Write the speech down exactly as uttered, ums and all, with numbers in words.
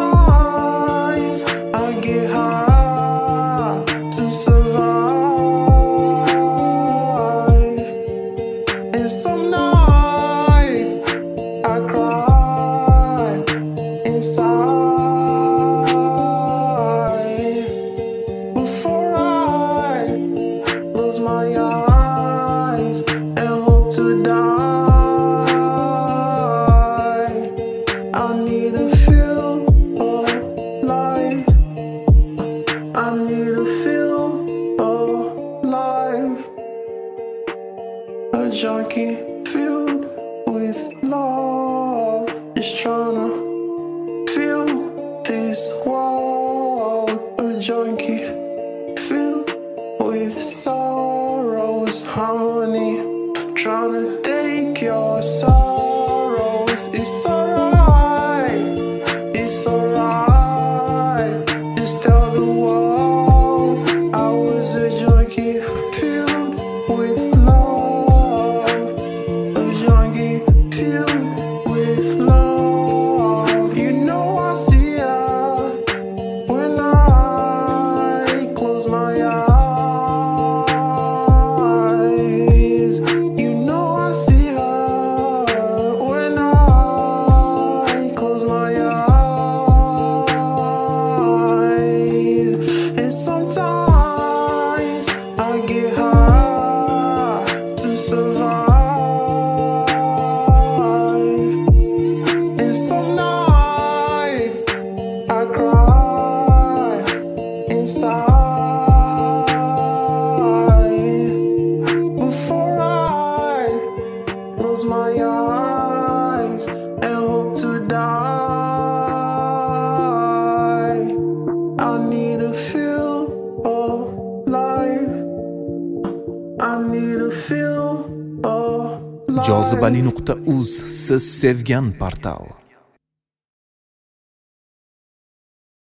sometimes I get high to survive, and some nights I cry inside. Before I close my eyes and hope to die, I need to feel alive. I need to feel alive. A junkie filled with love, just tryna feel this world. A junkie filled with sorrows, harmony, tryna take your sorrows. It's alright, it's alright. Just tell the world I was a junkie filled with love. A junkie filled with love. You know I see her when I close my eyes. You know I see her when I close my eyes. And sometimes I get high to survive, and some nights I cry inside. Before I close my eyes and hope to die, I need to feel alive. I need to feel alive. jozibali nuqta uz siz sevgan portal.